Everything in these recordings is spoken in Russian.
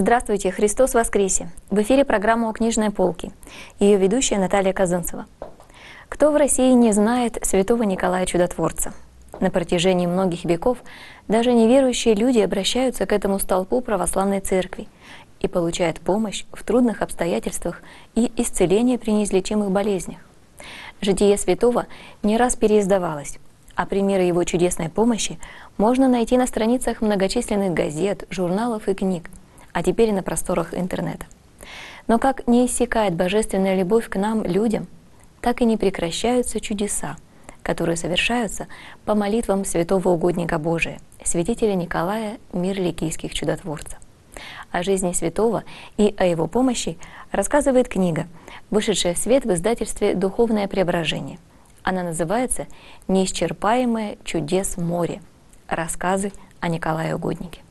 Здравствуйте, Христос воскресе! В эфире программа «У книжной полки». Ее ведущая Наталья Казанцева. Кто в России не знает святого Николая Чудотворца? На протяжении многих веков даже неверующие люди обращаются к этому столпу православной церкви и получают помощь в трудных обстоятельствах и исцеление при неизлечимых болезнях. Житие святого не раз переиздавалось, а примеры его чудесной помощи можно найти на страницах многочисленных газет, журналов и книг, а теперь и на просторах интернета. Но как не иссякает божественная любовь к нам, людям, так и не прекращаются чудеса, которые совершаются по молитвам святого угодника Божия, святителя Николая Мирликийских чудотворцев. О жизни святого и о его помощи рассказывает книга, вышедшая в свет в издательстве «Духовное преображение». Она называется «Неисчерпаемое чудес море. Рассказы о Николае Угоднике».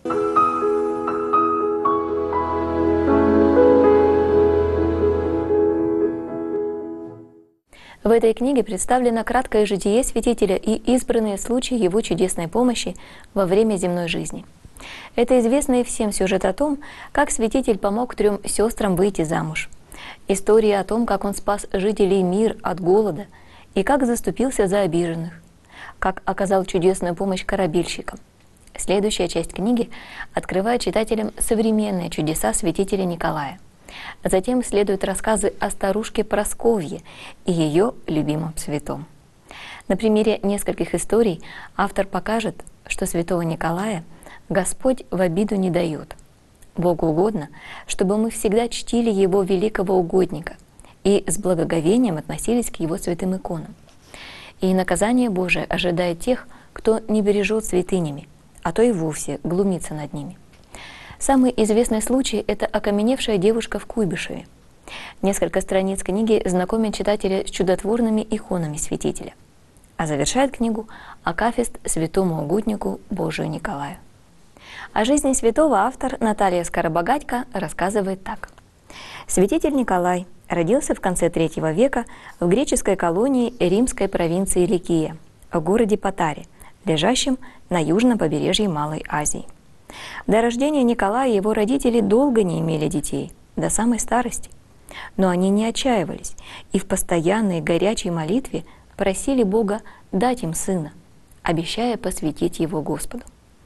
В этой книге представлено краткое житие святителя и избранные случаи его чудесной помощи во время земной жизни. Это известный всем сюжет о том, как святитель помог 3 сестрам выйти замуж. История о том, как он спас жителей мир от голода и как заступился за обиженных, как оказал чудесную помощь корабельщикам. Следующая часть книги открывает читателям современные чудеса святителя Николая. Затем следуют рассказы о старушке Просковье и ее любимом святом. На примере нескольких историй автор покажет, что святого Николая Господь в обиду не дает. Богу угодно, чтобы мы всегда чтили Его великого угодника и с благоговением относились к Его святым иконам. И наказание Божие ожидает тех, кто не бережет святынями, а то и вовсе глумится над ними. Самый известный случай – это окаменевшая девушка в Куйбышеве. Несколько страниц книги знакомят читателя с чудотворными иконами святителя. А завершает книгу акафист святому угоднику Божию Николаю. О жизни святого автор Наталья Скоробогатько рассказывает так. Святитель Николай родился в конце III века в греческой колонии римской провинции Ликия, в городе Патаре, лежащем на южном побережье Малой Азии. До рождения Николая его родители долго не имели детей, до самой старости. Но они не отчаивались и в постоянной горячей молитве просили Бога дать им сына, обещая посвятить его Господу.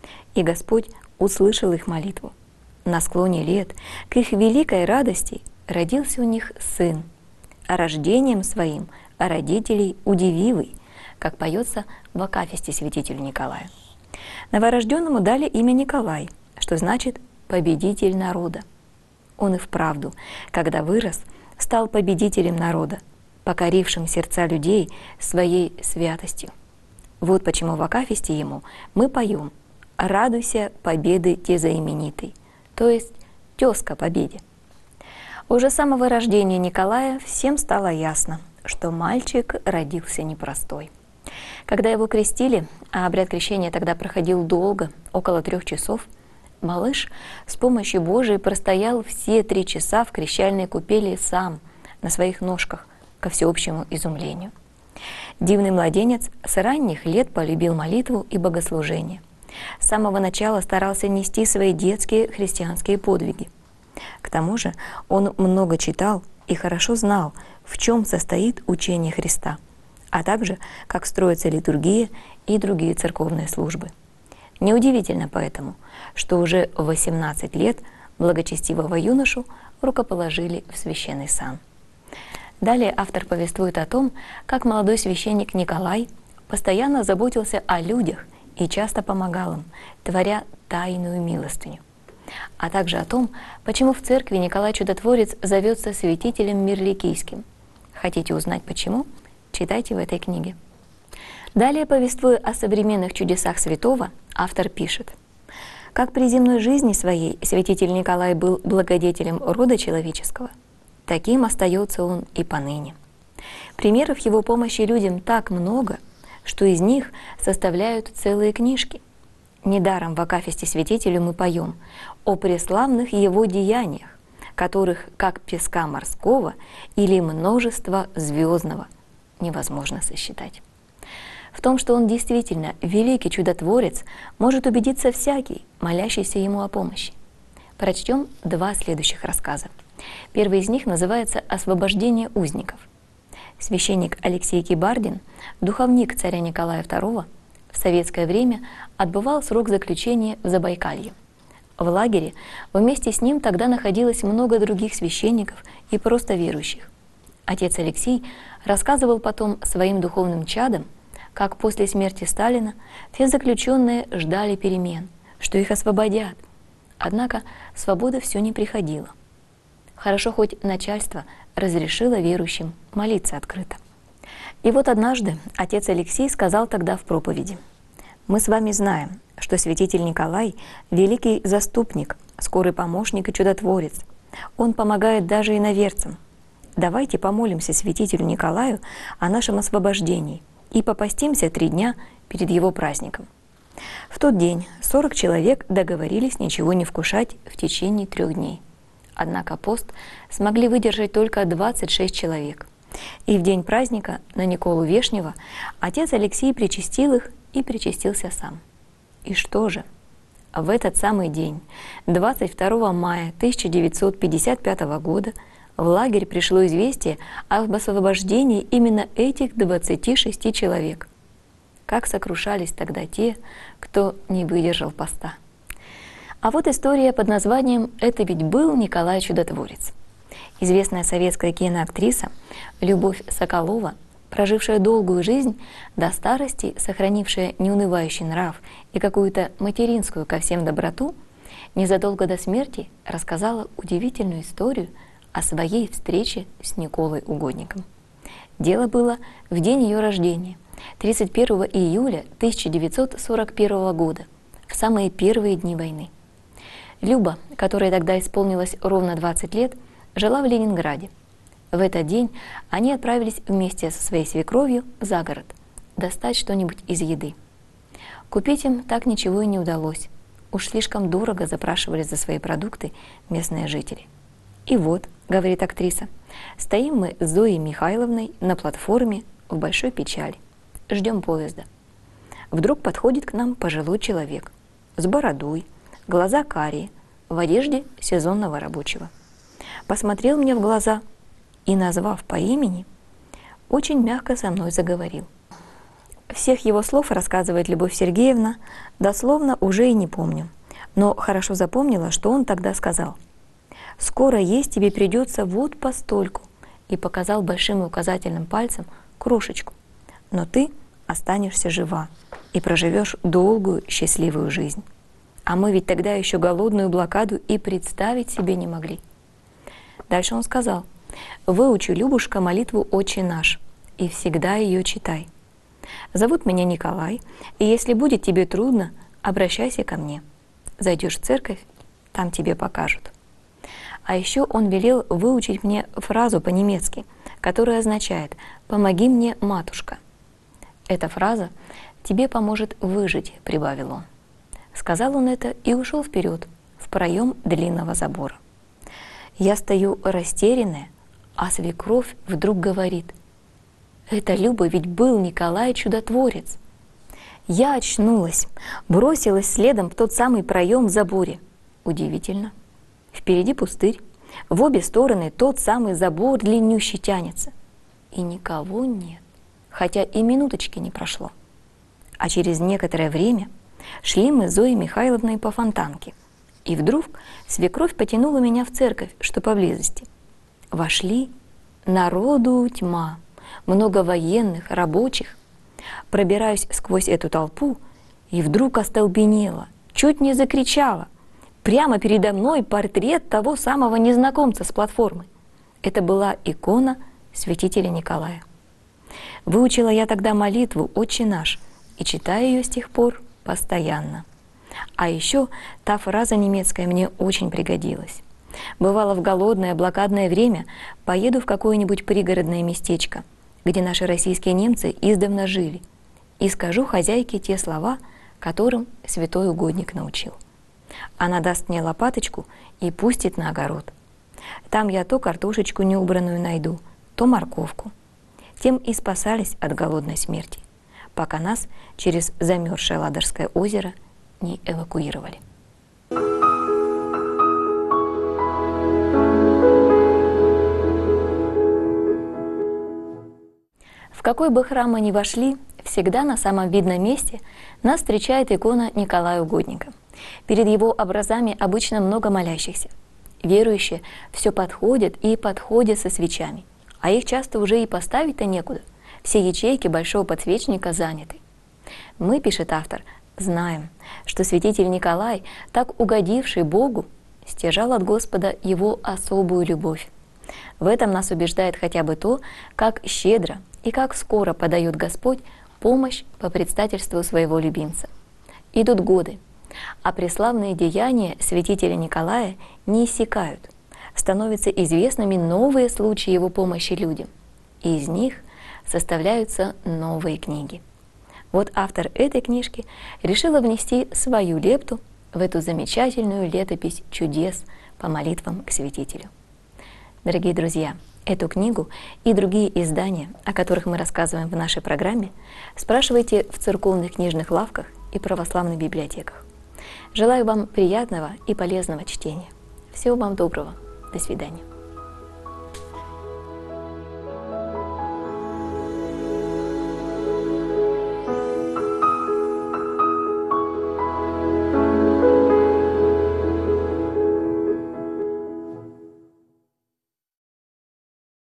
И Господь услышал их молитву. На склоне лет, к их великой радости, родился у них сын, а рождением своим родителей удививый, как поется в акафисте святителю Николая. Новорожденному дали имя Николай, что значит «победитель народа». Он и вправду, когда вырос, стал победителем народа, покорившим сердца людей своей святостью. Вот почему в акафисте ему мы поем «Радуйся победы те заименитой», то есть «Тезка победе». Уже с самого рождения Николая всем стало ясно, что мальчик родился непростой. Когда его крестили, а обряд крещения тогда проходил долго, около 3 часов, малыш с помощью Божией простоял все 3 часа в крещальной купели сам, на своих ножках, ко всеобщему изумлению. Дивный младенец с ранних лет полюбил молитву и богослужение. С самого начала старался нести свои детские христианские подвиги. К тому же он много читал и хорошо знал, в чем состоит учение Христа, а также как строится литургия и другие церковные службы. Неудивительно поэтому, что уже в 18 лет благочестивого юношу рукоположили в священный сан. Далее автор повествует о том, как молодой священник Николай постоянно заботился о людях и часто помогал им, творя тайную милостыню. А также о том, почему в церкви Николай Чудотворец зовется святителем Мирликийским. Хотите узнать почему? Читайте в этой книге. Далее, повествуя о современных чудесах святого, автор пишет: «Как при земной жизни своей святитель Николай был благодетелем рода человеческого, таким остается он и поныне. Примеров его помощи людям так много, что из них составляют целые книжки. Недаром в акафисте святителю мы поем о преславных его деяниях, которых, как песка морского или множество звездного, невозможно сосчитать. В том, что он действительно великий чудотворец, может убедиться всякий, молящийся ему о помощи. Прочтем два следующих рассказа. Первый из них называется «Освобождение узников». Священник Алексей Кибардин, духовник царя Николая II, в советское время отбывал срок заключения в Забайкалье. В лагере вместе с ним тогда находилось много других священников и просто верующих. Отец Алексей рассказывал потом своим духовным чадам, как после смерти Сталина все заключенные ждали перемен, что их освободят. Однако свобода все не приходила. Хорошо, хоть начальство разрешило верующим молиться открыто. И вот однажды отец Алексей сказал тогда в проповеди: «Мы с вами знаем, что святитель Николай – великий заступник, скорый помощник и чудотворец. Он помогает даже иноверцам. Давайте помолимся святителю Николаю о нашем освобождении и попастимся 3 дня перед его праздником». В тот день 40 человек договорились ничего не вкушать в течение 3 дней. Однако пост смогли выдержать только 26 человек. И в день праздника на Николу Вешнего отец Алексей причастил их и причастился сам. И что же? В этот самый день, 22 мая 1955 года, в лагерь пришло известие об освобождении именно этих 26 человек. Как сокрушались тогда те, кто не выдержал поста. А вот история под названием «Это ведь был Николай Чудотворец». Известная советская киноактриса Любовь Соколова, прожившая долгую жизнь, до старости сохранившая неунывающий нрав и какую-то материнскую ко всем доброту, незадолго до смерти рассказала удивительную историю о своей встрече с Николой Угодником. Дело было в день ее рождения, 31 июля 1941 года, в самые первые дни войны. Люба, которой тогда исполнилось ровно 20 лет, жила в Ленинграде. В этот день они отправились вместе со своей свекровью за город достать что-нибудь из еды. Купить им так ничего и не удалось. Уж слишком дорого запрашивали за свои продукты местные жители. «И вот», — говорит актриса, — «стоим мы с Зоей Михайловной на платформе в большой печали. Ждем поезда. Вдруг подходит к нам пожилой человек с бородой, глаза карие, в одежде сезонного рабочего. Посмотрел мне в глаза и, назвав по имени, очень мягко со мной заговорил. Всех его слов, рассказывает Любовь Сергеевна, дословно уже и не помню, но хорошо запомнила, что он тогда сказал: «Скоро есть тебе придется вот постольку», и показал большим и указательным пальцем крошечку. «Но ты останешься жива и проживешь долгую счастливую жизнь». А мы ведь тогда еще голодную блокаду и представить себе не могли. Дальше он сказал: «Выучи, Любушка, молитву «Отче наш» и всегда ее читай. Зовут меня Николай, и если будет тебе трудно, обращайся ко мне. Зайдешь в церковь, там тебе покажут». А еще он велел выучить мне фразу по-немецки, которая означает «Помоги мне, матушка». Эта фраза тебе поможет выжить, прибавил он. Сказал он это и ушел вперед, в проем длинного забора. Я стою растерянная, а свекровь вдруг говорит: «Это, Люба, ведь был Николай Чудотворец». Я очнулась, бросилась следом в тот самый проем в заборе. Удивительно. Впереди пустырь, в обе стороны тот самый забор длиннющий тянется. И никого нет, хотя и минуточки не прошло. А через некоторое время шли мы с Зоей Михайловной по Фонтанке, и вдруг свекровь потянула меня в церковь, что поблизости. Вошли, народу тьма, много военных, рабочих. Пробираюсь сквозь эту толпу, и вдруг остолбенела, чуть не закричала. Прямо передо мной портрет того самого незнакомца с платформы. Это была икона святителя Николая. Выучила я тогда молитву «Отче наш» и читаю ее с тех пор постоянно. А еще та фраза немецкая мне очень пригодилась. Бывало, в голодное блокадное время поеду в какое-нибудь пригородное местечко, где наши российские немцы издавна жили, и скажу хозяйке те слова, которым святой угодник научил. Она даст мне лопаточку и пустит на огород. Там я то картошечку неубранную найду, то морковку. Тем и спасались от голодной смерти, пока нас через замерзшее Ладожское озеро не эвакуировали. В какой бы храм мы ни вошли, всегда на самом видном месте нас встречает икона Николая Угодника. Перед его образами обычно много молящихся. Верующие все подходят и подходят со свечами, а их часто уже и поставить-то некуда. Все ячейки большого подсвечника заняты. Мы, пишет автор, знаем, что святитель Николай, так угодивший Богу, стяжал от Господа его особую любовь. В этом нас убеждает хотя бы то, как щедро и как скоро подает Господь помощь по предстательству своего любимца. Идут годы, а преславные деяния святителя Николая не иссякают. Становятся известными новые случаи его помощи людям, и из них составляются новые книги. Вот автор этой книжки решила внести свою лепту в эту замечательную летопись чудес по молитвам к святителю. Дорогие друзья, эту книгу и другие издания, о которых мы рассказываем в нашей программе, спрашивайте в церковных книжных лавках и православных библиотеках. Желаю вам приятного и полезного чтения. Всего вам доброго. До свидания.